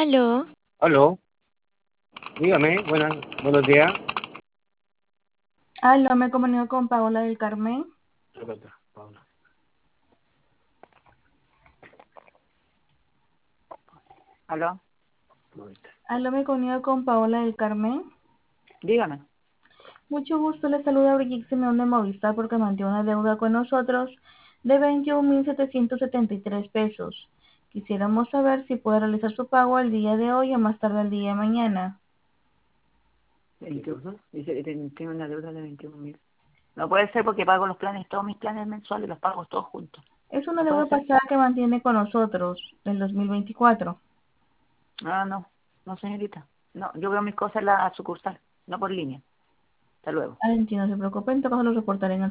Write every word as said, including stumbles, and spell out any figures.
Aló, Aló, dígame, buenas, buenos días. Aló, me comunico con Paola del Carmen. Roberta, Paula. ¿Aló? Roberta. Aló, me comunico con Paola del Carmen. Dígame. Mucho gusto, le saluda Brigitte Simeón de Movistar porque mantiene una deuda con nosotros de veintiún mil setecientos setenta y tres pesos. Quisiéramos saber si puede realizar su pago el día de hoy o más tarde el día de mañana. veintiuno. Dice que tiene una deuda de veintiún mil. No puede ser porque pago los planes, todos mis planes mensuales los pago todos juntos. Es una No puede deuda ser. pasada que mantiene con nosotros del dos mil veinticuatro. Ah, no. No, señorita. No, yo veo mis cosas en la sucursal, no por línea. Hasta luego. Valentín, no se preocupe, en todo caso lo reportaré en el